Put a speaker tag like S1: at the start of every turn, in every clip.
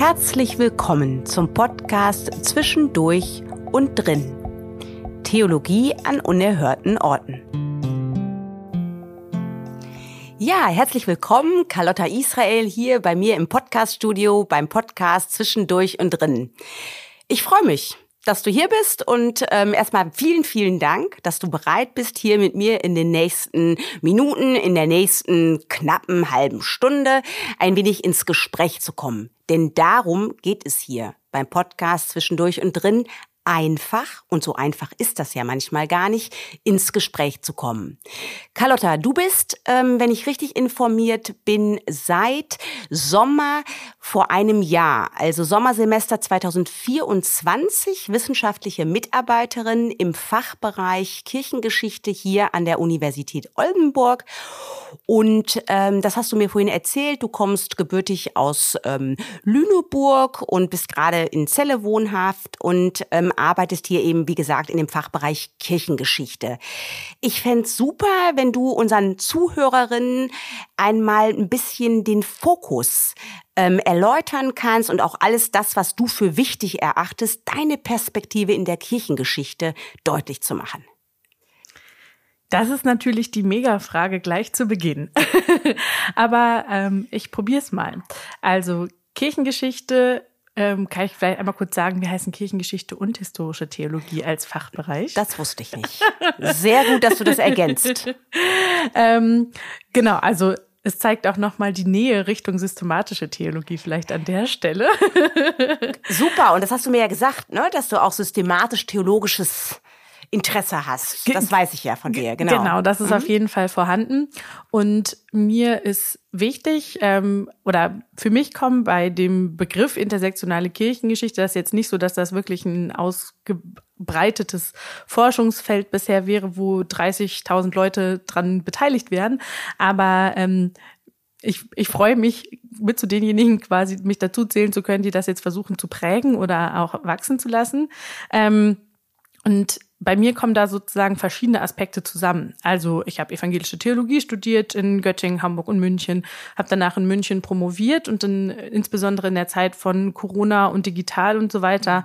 S1: Herzlich willkommen zum Podcast Zwischendurch und drin. Theologie an unerhörten Orten. Ja, herzlich willkommen, Carlotta Israel hier bei mir im Podcaststudio beim Podcast Zwischendurch und drin. Ich freue mich, dass du hier bist und erstmal vielen, vielen Dank, dass du bereit bist, hier mit mir in den nächsten Minuten, in der nächsten knappen halben Stunde ein wenig ins Gespräch zu kommen. Denn darum geht es hier beim Podcast Zwischendurch und drin, einfach, und so einfach ist das ja manchmal gar nicht, ins Gespräch zu kommen. Carlotta, du bist, wenn ich richtig informiert bin, seit Sommer vor einem Jahr, also Sommersemester 2024, wissenschaftliche Mitarbeiterin im Fachbereich Kirchengeschichte hier an der Universität Oldenburg. Und das hast du mir vorhin erzählt, du kommst gebürtig aus Lüneburg und bist gerade in Celle wohnhaft und arbeitest hier eben, wie gesagt, in dem Fachbereich Kirchengeschichte. Ich fände es super, wenn du unseren Zuhörerinnen einmal ein bisschen den Fokus erläutern kannst und auch alles das, was du für wichtig erachtest, deine Perspektive in der Kirchengeschichte deutlich zu machen.
S2: Das ist natürlich die Mega-Frage gleich zu Beginn. Aber ich probiere es mal. Also Kirchengeschichte, kann ich vielleicht einmal kurz sagen, wir heißen Kirchengeschichte und historische Theologie als Fachbereich.
S1: Das wusste ich nicht. Sehr gut, dass du das ergänzt.
S2: Genau, also es zeigt auch nochmal die Nähe Richtung systematische Theologie vielleicht an der Stelle.
S1: Super, und das hast du mir ja gesagt, ne, dass du auch systematisch-theologisches Interesse hast. Das weiß ich ja von dir, genau.
S2: Genau, das ist auf jeden Fall vorhanden. Und mir ist wichtig, oder für mich kommen bei dem Begriff intersektionale Kirchengeschichte, das ist jetzt nicht so, dass das wirklich ein ausgebreitetes Forschungsfeld bisher wäre, wo 30.000 Leute dran beteiligt werden. Aber ich freue mich, mit zu denjenigen quasi mich dazu zählen zu können, die das jetzt versuchen zu prägen oder auch wachsen zu lassen. Und bei mir kommen da sozusagen verschiedene Aspekte zusammen. Also ich habe evangelische Theologie studiert in Göttingen, Hamburg und München, habe danach in München promoviert und dann insbesondere in der Zeit von Corona und digital und so weiter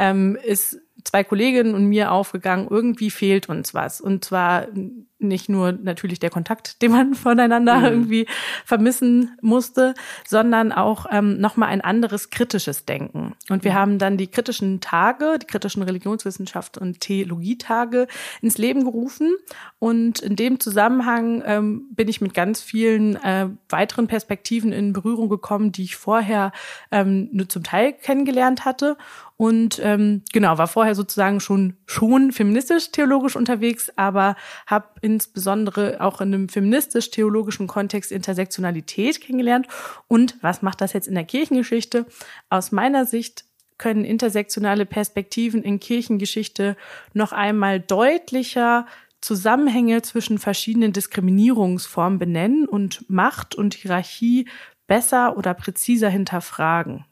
S2: ist 2 Kolleginnen und mir aufgegangen, irgendwie fehlt uns was. Und zwar nicht nur natürlich der Kontakt, den man voneinander irgendwie vermissen musste, sondern auch nochmal ein anderes kritisches Denken. Und wir haben dann die kritischen Tage, die kritischen Religionswissenschaft und Theologietage ins Leben gerufen. Und in dem Zusammenhang bin ich mit ganz vielen weiteren Perspektiven in Berührung gekommen, die ich vorher nur zum Teil kennengelernt hatte. Und genau, war vorher sozusagen schon feministisch-theologisch unterwegs, aber habe insbesondere auch in einem feministisch-theologischen Kontext Intersektionalität kennengelernt. Und was macht das jetzt in der Kirchengeschichte? Aus meiner Sicht können intersektionale Perspektiven in Kirchengeschichte noch einmal deutlicher Zusammenhänge zwischen verschiedenen Diskriminierungsformen benennen und Macht und Hierarchie besser oder präziser hinterfragen.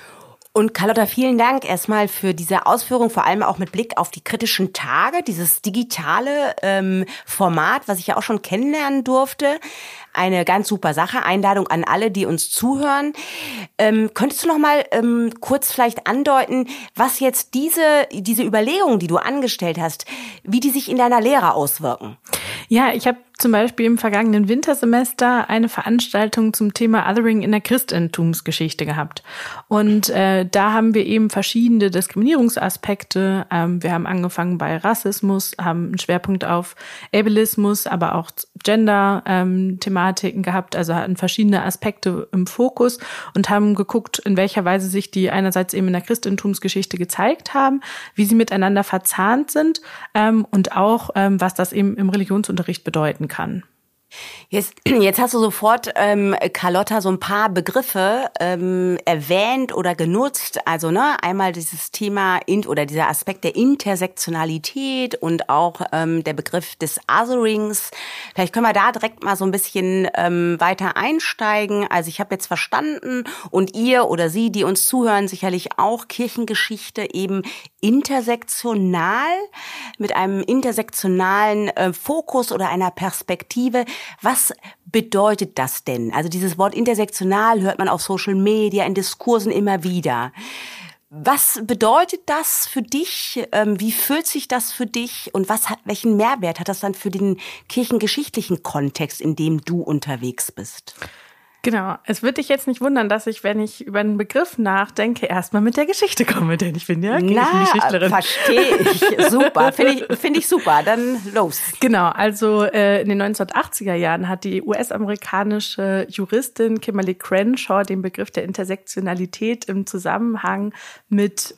S1: Und Carlotta, vielen Dank erstmal für diese Ausführung, vor allem auch mit Blick auf die kritischen Tage, dieses digitale Format, was ich ja auch schon kennenlernen durfte. Eine ganz super Sache. Einladung an alle, die uns zuhören. Könntest du noch mal kurz vielleicht andeuten, was jetzt diese Überlegungen, die du angestellt hast, wie die sich in deiner Lehre auswirken?
S2: Ja, ich habe zum Beispiel im vergangenen Wintersemester eine Veranstaltung zum Thema Othering in der Christentumsgeschichte gehabt. Und da haben wir eben verschiedene Diskriminierungsaspekte. Wir haben angefangen bei Rassismus, haben einen Schwerpunkt auf Ableismus, aber auch Gender-Thematiken gehabt, also hatten verschiedene Aspekte im Fokus und haben geguckt, in welcher Weise sich die einerseits eben in der Christentumsgeschichte gezeigt haben, wie sie miteinander verzahnt sind und auch, was das eben im Religionsunterricht bedeuten kann.
S1: Jetzt hast du sofort, Carlotta, so ein paar Begriffe erwähnt oder genutzt. Also einmal dieses Thema oder dieser Aspekt der Intersektionalität und auch der Begriff des Otherings. Vielleicht können wir da direkt mal so ein bisschen weiter einsteigen. Also ich habe jetzt verstanden und ihr oder Sie, die uns zuhören, sicherlich auch Kirchengeschichte eben intersektional mit einem intersektionalen Fokus oder einer Perspektive. Was bedeutet das denn? Also dieses Wort intersektional hört man auf Social Media, in Diskursen immer wieder. Was bedeutet das für dich? Wie fühlt sich das für dich? Und welchen Mehrwert hat das dann für den kirchengeschichtlichen Kontext, in dem du unterwegs bist?
S2: Genau. Es wird dich jetzt nicht wundern, dass ich, wenn ich über einen Begriff nachdenke, erstmal mit der Geschichte komme, denn ich bin ja Kirchengeschichtlerin.
S1: Verstehe ich. Super. Finde ich super. Dann los.
S2: Genau. Also in den 1980er Jahren hat die US-amerikanische Juristin Kimberly Crenshaw den Begriff der Intersektionalität im Zusammenhang mit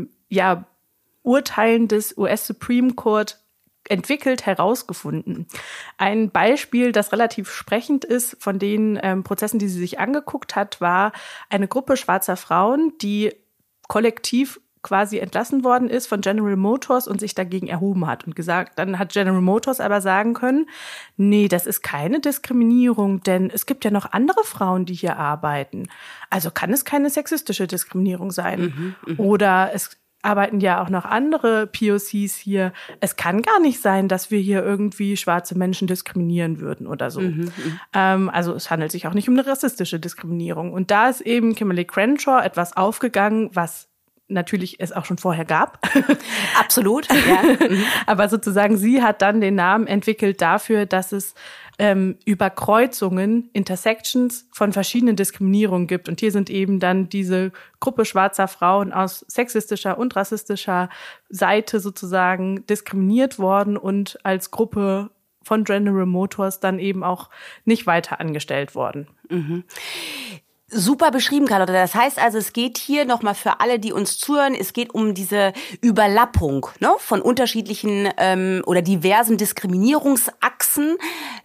S2: Urteilen des US Supreme Court entwickelt, herausgefunden. Ein Beispiel, das relativ sprechend ist von den Prozessen, die sie sich angeguckt hat, war eine Gruppe schwarzer Frauen, die kollektiv quasi entlassen worden ist von General Motors und sich dagegen erhoben hat und gesagt, dann hat General Motors aber sagen können, nee, das ist keine Diskriminierung, denn es gibt ja noch andere Frauen, die hier arbeiten. Also kann es keine sexistische Diskriminierung sein. Oder es arbeiten ja auch noch andere POCs hier. Es kann gar nicht sein, dass wir hier irgendwie schwarze Menschen diskriminieren würden oder so. Also es handelt sich auch nicht um eine rassistische Diskriminierung. Und da ist eben Kimberly Crenshaw etwas aufgegangen, was natürlich es auch schon vorher gab.
S1: Absolut, ja.
S2: Aber sozusagen sie hat dann den Namen entwickelt dafür, dass es Überkreuzungen, Intersections von verschiedenen Diskriminierungen gibt. Und hier sind eben dann diese Gruppe schwarzer Frauen aus sexistischer und rassistischer Seite sozusagen diskriminiert worden und als Gruppe von General Motors dann eben auch nicht weiter angestellt worden.
S1: Super beschrieben, Carlotta. Das heißt also, es geht hier nochmal für alle, die uns zuhören, es geht um diese Überlappung, ne, von unterschiedlichen oder diversen Diskriminierungsachsen,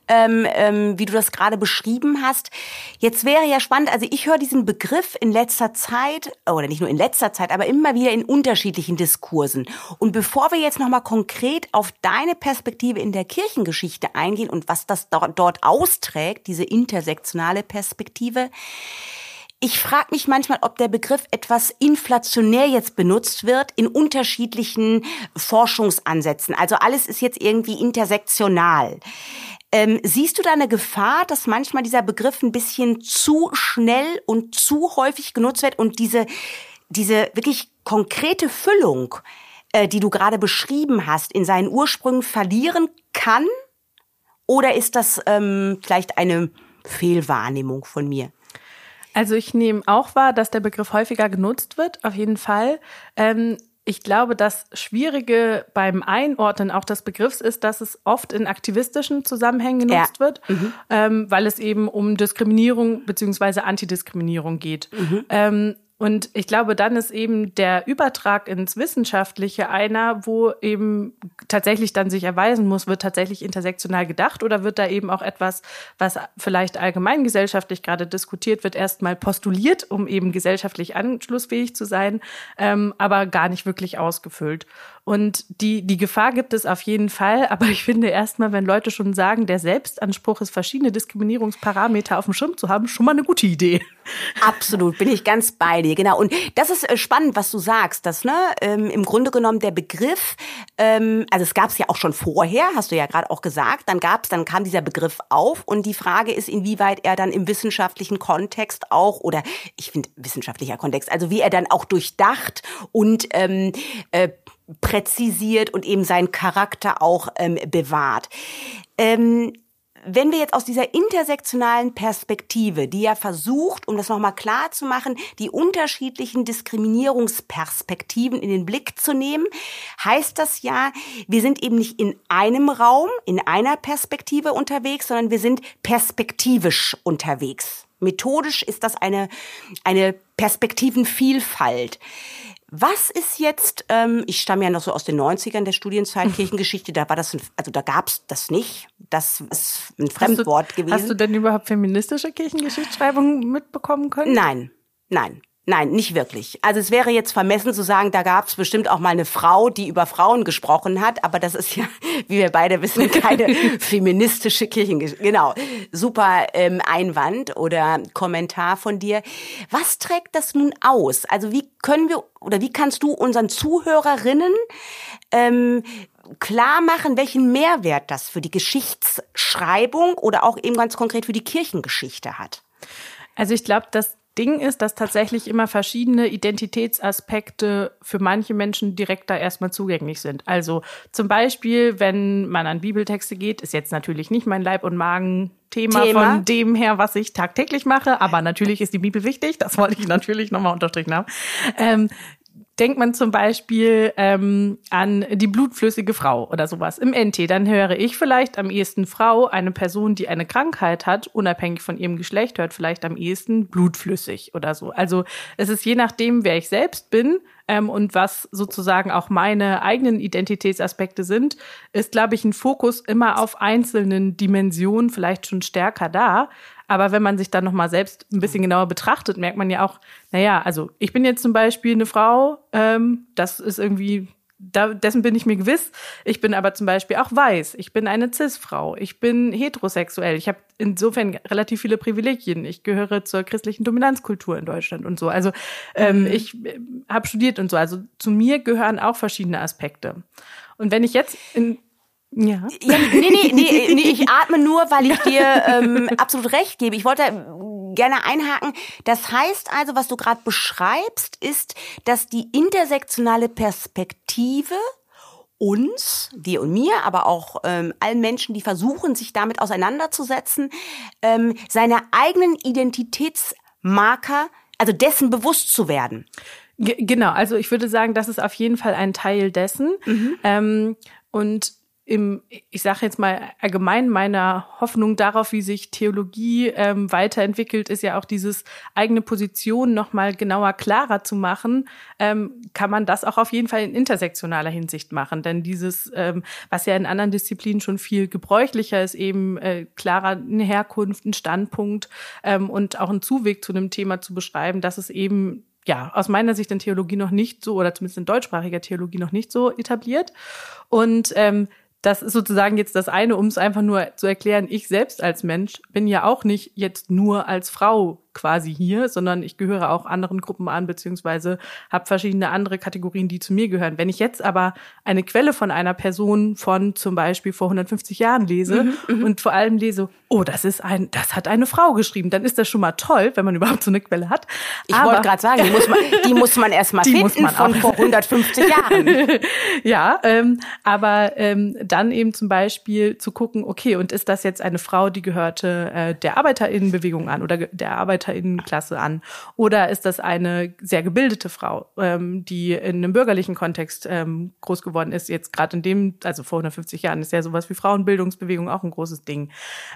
S1: wie du das gerade beschrieben hast. Jetzt wäre ja spannend, also ich höre diesen Begriff in letzter Zeit, oder nicht nur in letzter Zeit, aber immer wieder in unterschiedlichen Diskursen. Und bevor wir jetzt nochmal konkret auf deine Perspektive in der Kirchengeschichte eingehen und was das dort austrägt, diese intersektionale Perspektive, ich frage mich manchmal, ob der Begriff etwas inflationär jetzt benutzt wird in unterschiedlichen Forschungsansätzen. Also alles ist jetzt irgendwie intersektional. Siehst du da eine Gefahr, dass manchmal dieser Begriff ein bisschen zu schnell und zu häufig genutzt wird und diese wirklich konkrete Füllung, die du gerade beschrieben hast, in seinen Ursprüngen verlieren kann? Oder ist das vielleicht eine Fehlwahrnehmung von mir?
S2: Also ich nehme auch wahr, dass der Begriff häufiger genutzt wird, auf jeden Fall. Ich glaube, das Schwierige beim Einordnen auch des Begriffs ist, dass es oft in aktivistischen Zusammenhängen genutzt wird, weil es eben um Diskriminierung bzw. Antidiskriminierung geht. Und ich glaube, dann ist eben der Übertrag ins Wissenschaftliche einer, wo eben tatsächlich dann sich erweisen muss, wird tatsächlich intersektional gedacht oder wird da eben auch etwas, was vielleicht allgemeingesellschaftlich gerade diskutiert wird, erstmal postuliert, um eben gesellschaftlich anschlussfähig zu sein, aber gar nicht wirklich ausgefüllt. Und die Gefahr gibt es auf jeden Fall, aber ich finde erstmal, wenn Leute schon sagen, der Selbstanspruch ist, verschiedene Diskriminierungsparameter auf dem Schirm zu haben, schon mal eine gute Idee.
S1: Absolut, bin ich ganz bei dir, genau. Und das ist spannend, was du sagst, dass im Grunde genommen der Begriff, also es gab es ja auch schon vorher, hast du ja gerade auch gesagt, dann kam dieser Begriff auf und die Frage ist, inwieweit er dann im wissenschaftlichen Kontext auch, oder ich finde wissenschaftlicher Kontext, also wie er dann auch durchdacht und präzisiert und eben seinen Charakter auch bewahrt. Wenn wir jetzt aus dieser intersektionalen Perspektive, die ja versucht, um das nochmal klar zu machen, die unterschiedlichen Diskriminierungsperspektiven in den Blick zu nehmen, heißt das ja, wir sind eben nicht in einem Raum, in einer Perspektive unterwegs, sondern wir sind perspektivisch unterwegs. Methodisch ist das eine Perspektivenvielfalt. Was ist jetzt, ich stamme ja noch so aus den 90ern der Studienzeit Kirchengeschichte, da gab's das nicht. Das ist ein Fremdwort gewesen.
S2: Hast du denn überhaupt feministische Kirchengeschichtsschreibung mitbekommen können?
S1: Nein, nicht wirklich. Also es wäre jetzt vermessen zu sagen, da gab es bestimmt auch mal eine Frau, die über Frauen gesprochen hat, aber das ist ja, wie wir beide wissen, keine feministische Kirchengeschichte. Genau, super Einwand oder Kommentar von dir. Was trägt das nun aus? Also wie kannst du unseren Zuhörerinnen klar machen, welchen Mehrwert das für die Geschichtsschreibung oder auch eben ganz konkret für die Kirchengeschichte hat?
S2: Also ich glaube, das Ding ist, dass tatsächlich immer verschiedene Identitätsaspekte für manche Menschen direkt da erstmal zugänglich sind. Also zum Beispiel, wenn man an Bibeltexte geht, ist jetzt natürlich nicht mein Leib- und Magen-Thema von dem her, was ich tagtäglich mache, aber natürlich ist die Bibel wichtig, das wollte ich natürlich nochmal unterstrichen haben. Denkt man zum Beispiel an die blutflüssige Frau oder sowas im NT, dann höre ich vielleicht am ehesten Frau, eine Person, die eine Krankheit hat, unabhängig von ihrem Geschlecht, hört vielleicht am ehesten blutflüssig oder so. Also es ist je nachdem, wer ich selbst bin und was sozusagen auch meine eigenen Identitätsaspekte sind, ist, glaube ich, ein Fokus immer auf einzelnen Dimensionen vielleicht schon stärker da. Aber wenn man sich dann nochmal selbst ein bisschen genauer betrachtet, merkt man ja auch, naja, also ich bin jetzt zum Beispiel eine Frau, das ist irgendwie, dessen bin ich mir gewiss. Ich bin aber zum Beispiel auch weiß. Ich bin eine Cis-Frau. Ich bin heterosexuell. Ich habe insofern relativ viele Privilegien. Ich gehöre zur christlichen Dominanzkultur in Deutschland und so. Also ich habe studiert und so. Also zu mir gehören auch verschiedene Aspekte. Und wenn ich jetzt Ja,
S1: nee, ich atme nur, weil ich dir absolut recht gebe. Ich wollte gerne einhaken. Das heißt also, was du gerade beschreibst, ist, dass die intersektionale Perspektive uns, dir und mir, aber auch allen Menschen, die versuchen, sich damit auseinanderzusetzen, seine eigenen Identitätsmarker, also dessen bewusst zu werden.
S2: Genau, also ich würde sagen, das ist auf jeden Fall ein Teil dessen. Und ich sage jetzt mal allgemein, meiner Hoffnung darauf, wie sich Theologie weiterentwickelt, ist ja auch dieses eigene Position noch mal genauer klarer zu machen, kann man das auch auf jeden Fall in intersektionaler Hinsicht machen. Denn dieses, was ja in anderen Disziplinen schon viel gebräuchlicher ist, eben klarer eine Herkunft, ein Standpunkt und auch einen Zuweg zu einem Thema zu beschreiben, dass es eben aus meiner Sicht in Theologie noch nicht so, oder zumindest in deutschsprachiger Theologie noch nicht so etabliert. Und das ist sozusagen jetzt das eine, um es einfach nur zu erklären, ich selbst als Mensch bin ja auch nicht jetzt nur als Frau quasi hier, sondern ich gehöre auch anderen Gruppen an, beziehungsweise habe verschiedene andere Kategorien, die zu mir gehören. Wenn ich jetzt aber eine Quelle von einer Person von zum Beispiel vor 150 Jahren lese und vor allem lese, oh, das hat eine Frau geschrieben, dann ist das schon mal toll, wenn man überhaupt so eine Quelle hat.
S1: Ich wollte gerade sagen, die muss man erst mal finden von vor 150 Jahren.
S2: Ja, aber dann eben zum Beispiel zu gucken, okay, und ist das jetzt eine Frau, die gehörte der ArbeiterInnenbewegung an oder der ArbeiterInnenklasse an? Oder ist das eine sehr gebildete Frau, die in einem bürgerlichen Kontext groß geworden ist? Jetzt gerade also vor 150 Jahren ist ja sowas wie Frauenbildungsbewegung auch ein großes Ding.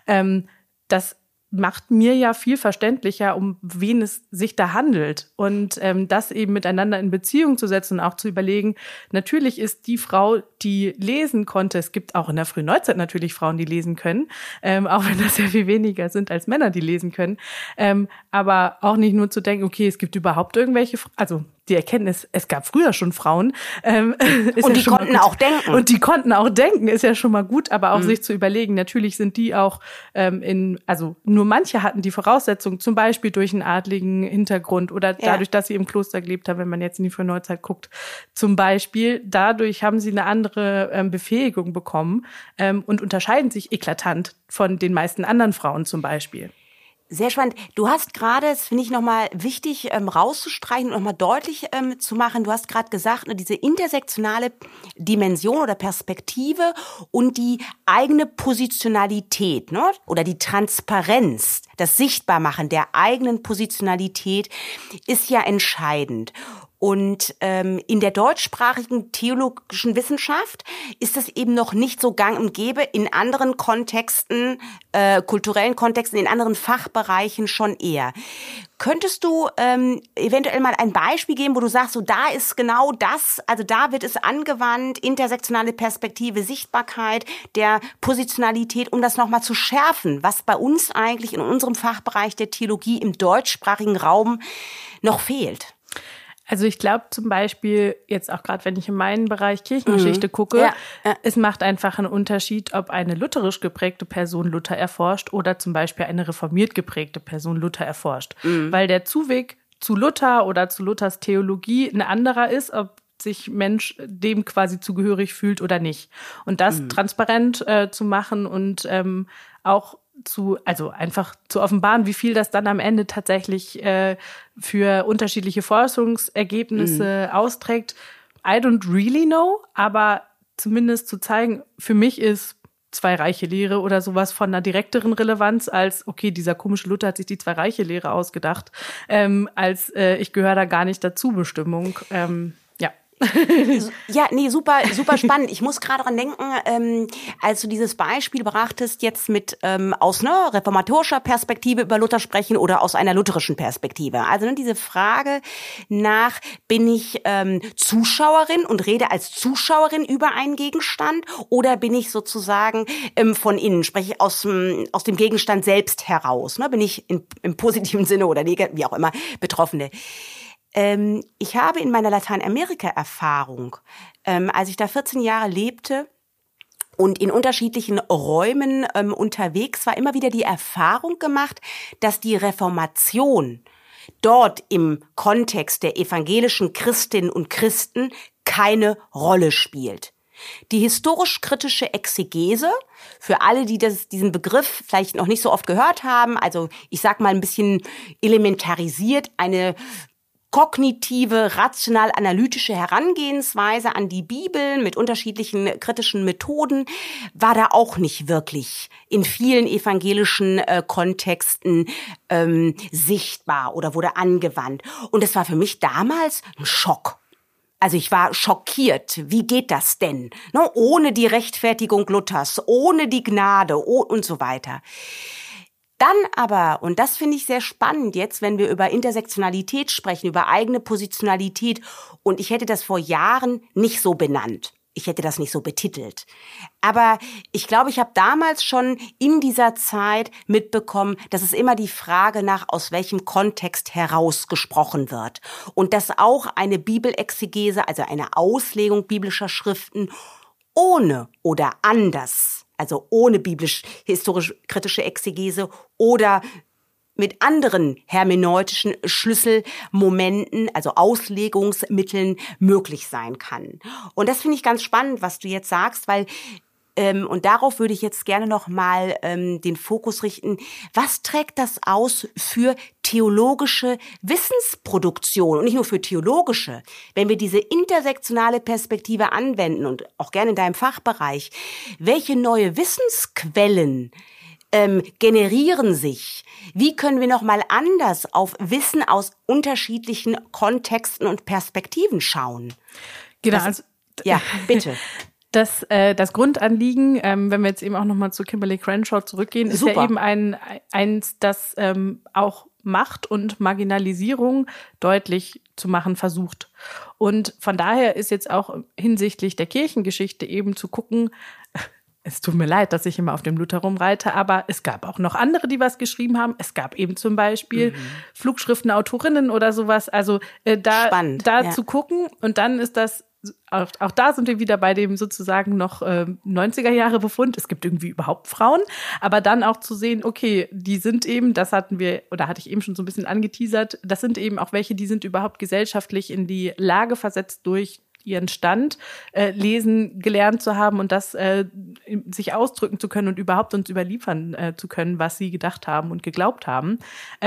S2: Das macht mir ja viel verständlicher, um wen es sich da handelt. Und das eben miteinander in Beziehung zu setzen und auch zu überlegen, natürlich ist die Frau, die lesen konnte, es gibt auch in der frühen Neuzeit natürlich Frauen, die lesen können, auch wenn das sehr viel weniger sind als Männer, die lesen können. Aber auch nicht nur zu denken, okay, es gibt überhaupt irgendwelche, also die Erkenntnis, es gab früher schon Frauen.
S1: Und die konnten auch denken.
S2: Und die konnten auch denken, ist ja schon mal gut, aber auch sich zu überlegen, natürlich sind die auch also nur manche hatten die Voraussetzung, zum Beispiel durch einen adligen Hintergrund oder dadurch, dass sie im Kloster gelebt haben, wenn man jetzt in die frühe Neuzeit guckt. Zum Beispiel, dadurch haben sie eine andere Befähigung bekommen und unterscheiden sich eklatant von den meisten anderen Frauen zum Beispiel.
S1: Sehr spannend. Du hast gerade, das finde ich nochmal wichtig rauszustreichen und nochmal deutlich zu machen, du hast gerade gesagt, diese intersektionale Dimension oder Perspektive und die eigene Positionalität, ne? Oder die Transparenz, das Sichtbarmachen der eigenen Positionalität ist ja entscheidend. Und in der deutschsprachigen theologischen Wissenschaft ist es eben noch nicht so gang und gäbe, in anderen Kontexten, kulturellen Kontexten, in anderen Fachbereichen schon eher. Könntest du eventuell mal ein Beispiel geben, wo du sagst, so da ist genau das, also da wird es angewandt, intersektionale Perspektive, Sichtbarkeit der Positionalität, um das nochmal zu schärfen, was bei uns eigentlich in unserem Fachbereich der Theologie im deutschsprachigen Raum noch fehlt?
S2: Also ich glaube zum Beispiel, jetzt auch gerade, wenn ich in meinen Bereich Kirchengeschichte gucke, es macht einfach einen Unterschied, ob eine lutherisch geprägte Person Luther erforscht oder zum Beispiel eine reformiert geprägte Person Luther erforscht. Weil der Zuweg zu Luther oder zu Luthers Theologie ein anderer ist, ob sich Mensch dem quasi zugehörig fühlt oder nicht. Und das transparent zu machen und auch einfach zu offenbaren, wie viel das dann am Ende tatsächlich für unterschiedliche Forschungsergebnisse austrägt. I don't really know, aber zumindest zu zeigen, für mich ist Zwei-Reiche-Lehre oder sowas von einer direkteren Relevanz als, okay, dieser komische Luther hat sich die Zwei-Reiche-Lehre ausgedacht, als ich gehöre da gar nicht dazu Bestimmung.
S1: Ja, nee, super, super spannend. Ich muss gerade dran denken, als du dieses Beispiel brachtest, jetzt mit aus einer reformatorischer Perspektive über Luther sprechen oder aus einer lutherischen Perspektive. Also diese Frage nach, bin ich Zuschauerin und rede als Zuschauerin über einen Gegenstand oder bin ich sozusagen von innen, spreche ich aus dem Gegenstand selbst heraus? Ne? Bin ich im positiven Sinne oder negativ, wie auch immer, Betroffene? Ich habe in meiner Lateinamerika-Erfahrung, als ich da 14 Jahre lebte und in unterschiedlichen Räumen unterwegs war, immer wieder die Erfahrung gemacht, dass die Reformation dort im Kontext der evangelischen Christinnen und Christen keine Rolle spielt. Die historisch-kritische Exegese, für alle, die diesen Begriff vielleicht noch nicht so oft gehört haben, also ich sag mal ein bisschen elementarisiert, eine kognitive, rational-analytische Herangehensweise an die Bibel mit unterschiedlichen kritischen Methoden war da auch nicht wirklich in vielen evangelischen Kontexten sichtbar oder wurde angewandt. Und es war für mich damals ein Schock. Also ich war schockiert. Wie geht das denn? Ne? Ohne die Rechtfertigung Luthers, ohne die Gnade und so weiter. Dann aber, und das finde ich sehr spannend jetzt, wenn wir über Intersektionalität sprechen, über eigene Positionalität, und ich hätte das vor Jahren nicht so benannt. Ich hätte das nicht so betitelt. Aber ich glaube, ich habe damals schon in dieser Zeit mitbekommen, dass es immer die Frage nach, aus welchem Kontext heraus gesprochen wird. Und dass auch eine Bibelexegese, also eine Auslegung biblischer Schriften, ohne oder anders, also ohne biblisch-historisch-kritische Exegese oder mit anderen hermeneutischen Schlüsselmomenten, also Auslegungsmitteln, möglich sein kann. Und das finde ich ganz spannend, was du jetzt sagst, weil und darauf würde ich jetzt gerne noch mal den Fokus richten. Was trägt das aus für theologische Wissensproduktion? Und nicht nur für theologische. Wenn wir diese intersektionale Perspektive anwenden und auch gerne in deinem Fachbereich, welche neue Wissensquellen generieren sich? Wie können wir noch mal anders auf Wissen aus unterschiedlichen Kontexten und Perspektiven schauen?
S2: Genau.
S1: Ja, bitte.
S2: Das Grundanliegen, wenn wir jetzt eben auch nochmal zu Kimberly Crenshaw zurückgehen, ist ja eben eins, das auch Macht und Marginalisierung deutlich zu machen versucht. Und von daher ist jetzt auch hinsichtlich der Kirchengeschichte eben zu gucken, es tut mir leid, dass ich immer auf dem Luther rumreite, aber es gab auch noch andere, die was geschrieben haben. Es gab eben zum Beispiel Flugschriftenautorinnen oder sowas. Also da zu gucken, und dann ist das auch da sind wir wieder bei dem sozusagen noch 90er Jahre Befund. Es gibt irgendwie überhaupt Frauen, aber dann auch zu sehen, okay, die sind eben, das hatten wir, oder hatte ich eben schon so ein bisschen angeteasert, das sind eben auch welche, die sind überhaupt gesellschaftlich in die Lage versetzt durch ihren Stand, lesen gelernt zu haben und das sich ausdrücken zu können und überhaupt uns überliefern zu können, was sie gedacht haben und geglaubt haben.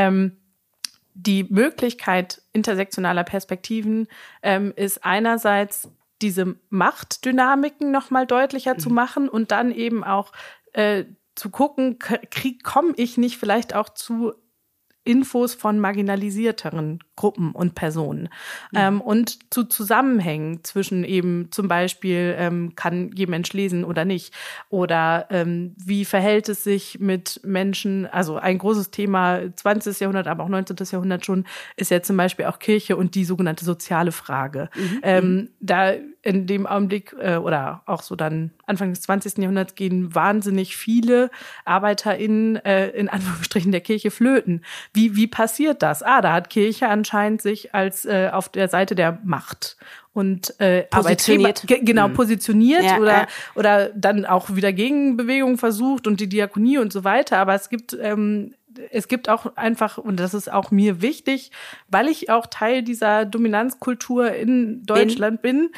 S2: Die Möglichkeit intersektionaler Perspektiven ist einerseits diese Machtdynamiken noch mal deutlicher zu machen und dann eben auch zu gucken, komme ich nicht vielleicht auch zu Infos von marginalisierteren Gruppen und Personen und zu Zusammenhängen zwischen eben zum Beispiel, kann je Mensch lesen oder nicht, oder wie verhält es sich mit Menschen, also ein großes Thema 20. Jahrhundert, aber auch 19. Jahrhundert schon, ist ja zum Beispiel auch Kirche und die sogenannte soziale Frage. Da in dem Augenblick oder auch so dann Anfang des 20. Jahrhunderts gehen wahnsinnig viele ArbeiterInnen in Anführungsstrichen der Kirche flöten. Wie passiert das? Da hat Kirche anscheinend sich als auf der Seite der Macht und
S1: positioniert.
S2: Positioniert
S1: Ja,
S2: oder dann auch wieder Gegenbewegungen versucht und die Diakonie und so weiter. Aber es gibt es gibt auch einfach, und das ist auch mir wichtig, weil ich auch Teil dieser Dominanzkultur in Deutschland bin,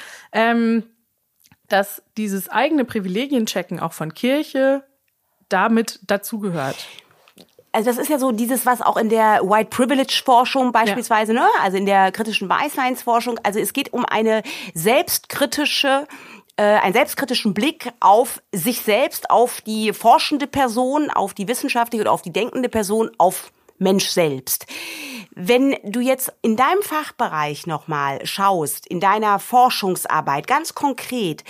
S2: dass dieses eigene Privilegienchecken auch von Kirche damit dazugehört.
S1: Also das ist ja so dieses, was auch in der White Privilege Forschung beispielsweise, ne, also in der kritischen Weißseinsforschung, also es geht um einen selbstkritischen Blick auf sich selbst, auf die forschende Person, auf die wissenschaftliche oder auf die denkende Person, auf Mensch selbst. Wenn du jetzt in deinem Fachbereich nochmal schaust, in deiner Forschungsarbeit, ganz konkret,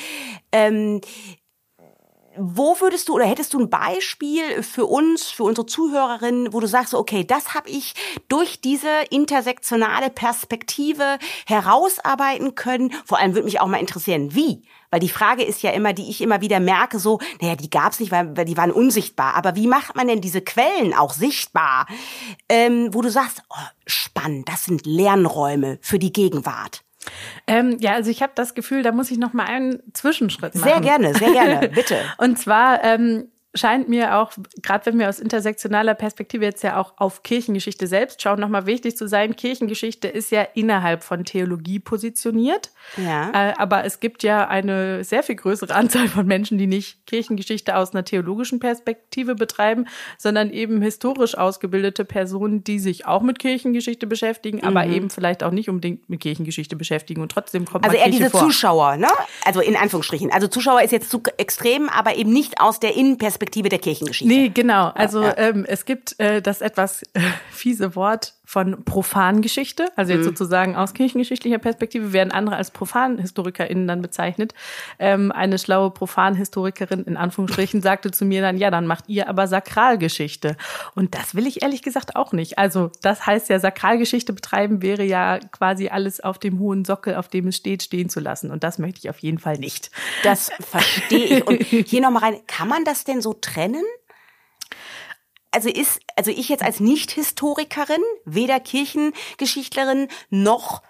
S1: wo würdest du oder hättest du ein Beispiel für uns, für unsere Zuhörerinnen, wo du sagst, okay, das habe ich durch diese intersektionale Perspektive herausarbeiten können? Vor allem würde mich auch mal interessieren, wie? Weil die Frage ist ja immer, die ich immer wieder merke, so, naja, die gab's nicht, weil die waren unsichtbar. Aber wie macht man denn diese Quellen auch sichtbar? Wo du sagst, oh, spannend, das sind Lernräume für die Gegenwart.
S2: Ja, also ich habe das Gefühl, da muss ich noch mal einen Zwischenschritt machen.
S1: Sehr gerne, bitte.
S2: Und zwar scheint mir auch, gerade wenn wir aus intersektionaler Perspektive jetzt ja auch auf Kirchengeschichte selbst schauen, nochmal wichtig zu sein, Kirchengeschichte ist ja innerhalb von Theologie positioniert.
S1: Ja.
S2: Aber es gibt ja eine sehr viel größere Anzahl von Menschen, die nicht Kirchengeschichte aus einer theologischen Perspektive betreiben, sondern eben historisch ausgebildete Personen, die sich auch mit Kirchengeschichte beschäftigen, aber eben vielleicht auch nicht unbedingt mit Kirchengeschichte beschäftigen und trotzdem kommt
S1: also
S2: man Kirche
S1: diese
S2: vor.
S1: Zuschauer, ne? Also in Anführungsstrichen. Also Zuschauer ist jetzt zu extrem, aber eben nicht aus der Innenperspektive der Kirchengeschichte.
S2: Nee, genau. Also es gibt das etwas fiese Wort von Profangeschichte, also jetzt sozusagen aus kirchengeschichtlicher Perspektive werden andere als ProfanhistorikerInnen dann bezeichnet. Eine schlaue Profanhistorikerin in Anführungsstrichen sagte zu mir dann, ja, dann macht ihr aber Sakralgeschichte. Und das will ich ehrlich gesagt auch nicht. Also das heißt ja, Sakralgeschichte betreiben wäre ja quasi alles auf dem hohen Sockel, auf dem es steht, stehen zu lassen. Und das möchte ich auf jeden Fall nicht.
S1: Das verstehe ich. Und hier nochmal rein, kann man das denn so trennen? Also ich jetzt als Nicht-Historikerin, weder Kirchengeschichtlerin noch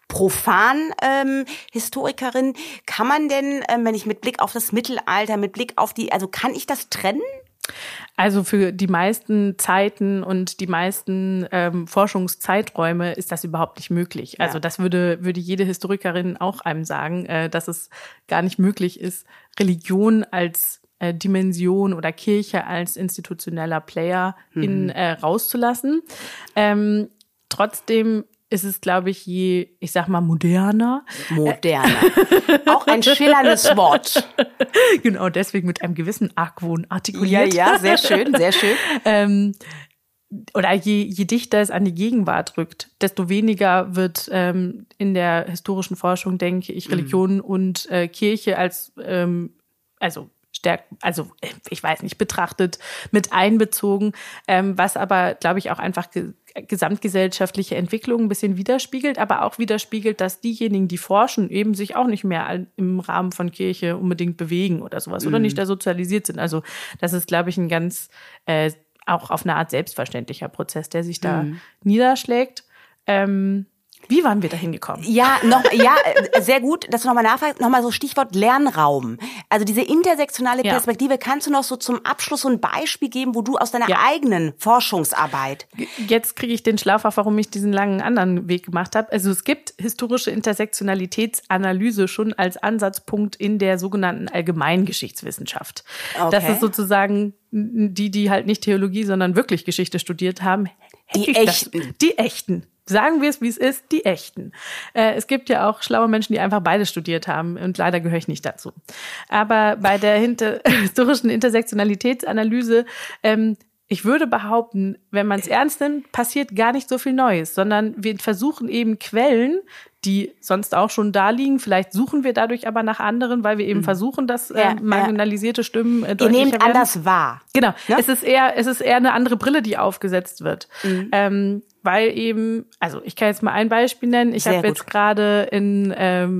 S1: Profan-Historikerin, kann man denn, wenn ich mit Blick auf das Mittelalter, mit Blick auf also kann ich das trennen?
S2: Also für die meisten Zeiten und die meisten Forschungszeiträume ist das überhaupt nicht möglich. Also das würde jede Historikerin auch einem sagen, dass es gar nicht möglich ist, Religion als Dimension oder Kirche als institutioneller Player rauszulassen. Trotzdem ist es, glaube ich, ich sag mal, moderner.
S1: Moderner. Auch ein schillerndes Wort.
S2: Genau, deswegen mit einem gewissen Argwohn artikuliert.
S1: Ja, sehr schön, sehr schön.
S2: Oder je dichter es an die Gegenwart rückt, desto weniger wird in der historischen Forschung, denke ich, Religion und Kirche als ich weiß nicht, betrachtet, mit einbezogen, was aber, glaube ich, auch einfach gesamtgesellschaftliche Entwicklung ein bisschen widerspiegelt, aber auch widerspiegelt, dass diejenigen, die forschen, eben sich auch nicht mehr im Rahmen von Kirche unbedingt bewegen oder sowas oder nicht da sozialisiert sind. Also das ist, glaube ich, ein ganz, auch auf eine Art selbstverständlicher Prozess, der sich da niederschlägt. Wie waren wir da hingekommen?
S1: Ja, sehr gut, dass du nochmal nachfragst. Nochmal so Stichwort Lernraum. Also diese intersektionale Perspektive, kannst du noch so zum Abschluss so ein Beispiel geben, wo du aus deiner eigenen Forschungsarbeit...
S2: Jetzt kriege ich den Schlauch auf, warum ich diesen langen anderen Weg gemacht habe. Also es gibt historische Intersektionalitätsanalyse schon als Ansatzpunkt in der sogenannten Allgemeingeschichtswissenschaft.
S1: Okay.
S2: Das ist sozusagen die halt nicht Theologie, sondern wirklich Geschichte studiert haben.
S1: Die
S2: Echten. Sagen wir es, wie es ist, die Echten. Es gibt ja auch schlaue Menschen, die einfach beides studiert haben und leider gehöre ich nicht dazu. Aber bei der historischen Intersektionalitätsanalyse, ich würde behaupten, wenn man es ernst nimmt, passiert gar nicht so viel Neues, sondern wir versuchen eben Quellen, die sonst auch schon da liegen. Vielleicht suchen wir dadurch aber nach anderen, weil wir eben versuchen, dass marginalisierte Stimmen deutlicher werden.
S1: Ihr nehmt anders wahr.
S2: Genau.
S1: Ne?
S2: Es ist eher eine andere Brille, die aufgesetzt wird. Weil eben, also ich kann jetzt mal ein Beispiel nennen. Ich habe jetzt gerade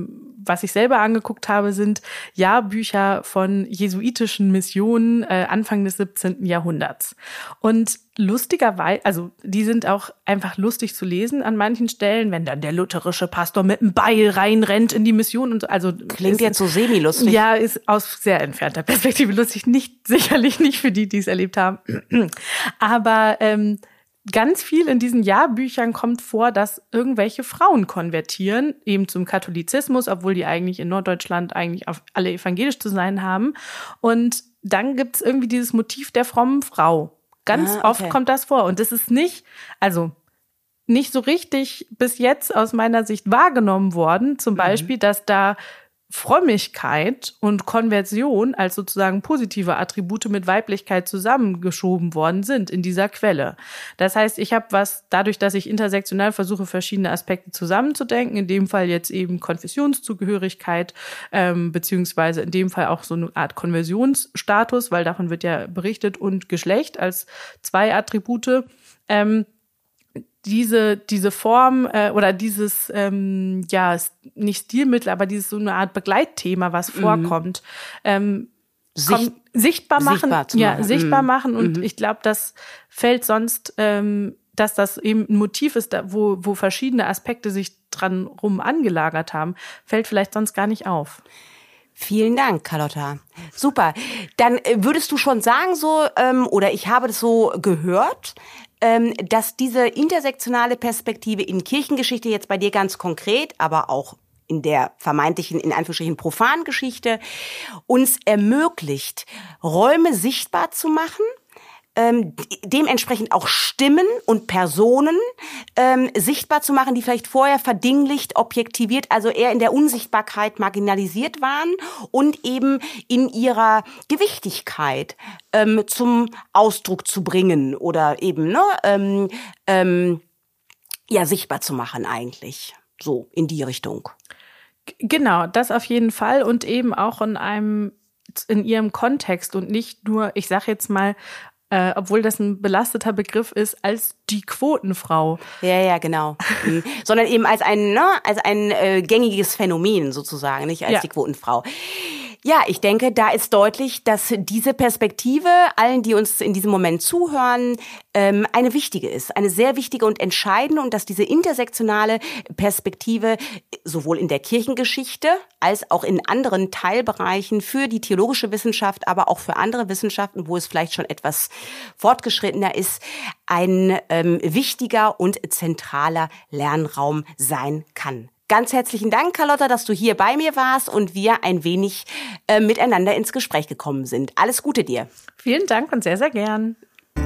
S2: was ich selber angeguckt habe, sind Jahrbücher von jesuitischen Missionen Anfang des 17. Jahrhunderts. Und lustigerweise, also die sind auch einfach lustig zu lesen an manchen Stellen, wenn dann der lutherische Pastor mit einem Beil reinrennt in die Mission und so. Also
S1: klingt jetzt so semi-lustig.
S2: Ja, ist aus sehr entfernter Perspektive lustig. Sicherlich nicht für die es erlebt haben. Aber ganz viel in diesen Jahrbüchern kommt vor, dass irgendwelche Frauen konvertieren, eben zum Katholizismus, obwohl die eigentlich in Norddeutschland eigentlich alle evangelisch zu sein haben. Und dann gibt's irgendwie dieses Motiv der frommen Frau. Ganz oft kommt das vor. Und das ist nicht so richtig bis jetzt aus meiner Sicht wahrgenommen worden. Zum Beispiel, dass da Frömmigkeit und Konversion als sozusagen positive Attribute mit Weiblichkeit zusammengeschoben worden sind in dieser Quelle. Das heißt, ich habe dadurch, dass ich intersektional versuche, verschiedene Aspekte zusammenzudenken, in dem Fall jetzt eben Konfessionszugehörigkeit, beziehungsweise in dem Fall auch so eine Art Konversionsstatus, weil davon wird ja berichtet, und Geschlecht als 2 Attribute, diese Form oder dieses, nicht Stilmittel, aber dieses so eine Art Begleitthema, was vorkommt, sichtbar machen. Und ich glaube, das fällt sonst, dass das eben ein Motiv ist, wo verschiedene Aspekte sich dran rum angelagert haben, fällt vielleicht sonst gar nicht auf.
S1: Vielen Dank, Carlotta. Super. Dann würdest du schon sagen oder ich habe das so gehört, dass diese intersektionale Perspektive in Kirchengeschichte jetzt bei dir ganz konkret, aber auch in der vermeintlichen, in Anführungsstrichen, profanen Geschichte uns ermöglicht, Räume sichtbar zu machen, dementsprechend auch Stimmen und Personen sichtbar zu machen, die vielleicht vorher verdinglicht, objektiviert, also eher in der Unsichtbarkeit marginalisiert waren und eben in ihrer Gewichtigkeit zum Ausdruck zu bringen oder eben sichtbar zu machen eigentlich. So in die Richtung.
S2: Genau, das auf jeden Fall und eben auch in ihrem Kontext und nicht nur, ich sag jetzt mal, obwohl das ein belasteter Begriff ist, als die Quotenfrau.
S1: Ja, genau. Sondern eben als ein gängiges Phänomen sozusagen, nicht als die Quotenfrau. Ja, ich denke, da ist deutlich, dass diese Perspektive allen, die uns in diesem Moment zuhören, eine wichtige ist, eine sehr wichtige und entscheidende, und dass diese intersektionale Perspektive sowohl in der Kirchengeschichte als auch in anderen Teilbereichen für die theologische Wissenschaft, aber auch für andere Wissenschaften, wo es vielleicht schon etwas fortgeschrittener ist, ein wichtiger und zentraler Lernraum sein kann. Ganz herzlichen Dank, Carlotta, dass du hier bei mir warst und wir ein wenig miteinander ins Gespräch gekommen sind. Alles Gute dir.
S2: Vielen Dank und sehr, sehr gern.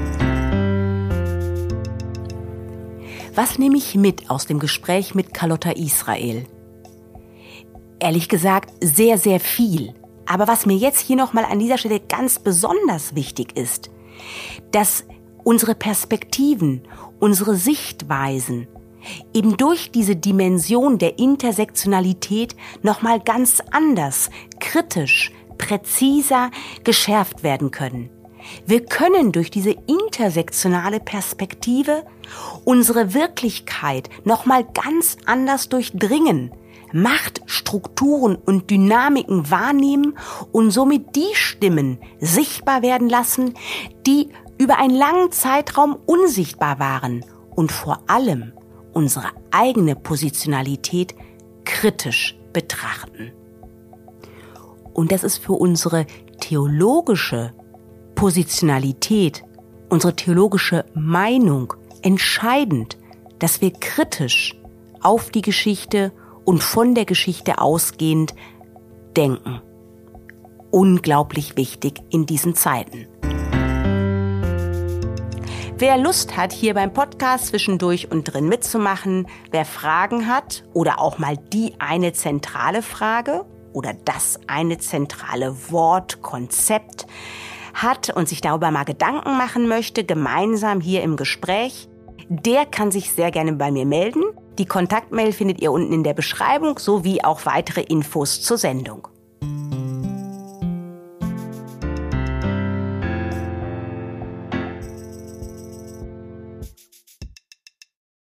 S1: Was nehme ich mit aus dem Gespräch mit Carlotta Israel? Ehrlich gesagt, sehr, sehr viel. Aber was mir jetzt hier nochmal an dieser Stelle ganz besonders wichtig ist, dass unsere Perspektiven, unsere Sichtweisen eben durch diese Dimension der Intersektionalität nochmal ganz anders, kritisch, präziser geschärft werden können. Wir können durch diese intersektionale Perspektive unsere Wirklichkeit nochmal ganz anders durchdringen, Machtstrukturen und Dynamiken wahrnehmen und somit die Stimmen sichtbar werden lassen, die über einen langen Zeitraum unsichtbar waren, und vor allem unsere eigene Positionalität kritisch betrachten. Und das ist für unsere theologische Positionalität, unsere theologische Meinung entscheidend, dass wir kritisch auf die Geschichte und von der Geschichte ausgehend denken. Unglaublich wichtig in diesen Zeiten. Wer Lust hat, hier beim Podcast zwischendurch und drin mitzumachen, wer Fragen hat oder auch mal die eine zentrale Frage oder das eine zentrale Wort, Konzept hat und sich darüber mal Gedanken machen möchte, gemeinsam hier im Gespräch, der kann sich sehr gerne bei mir melden. Die Kontaktmail findet ihr unten in der Beschreibung sowie auch weitere Infos zur Sendung.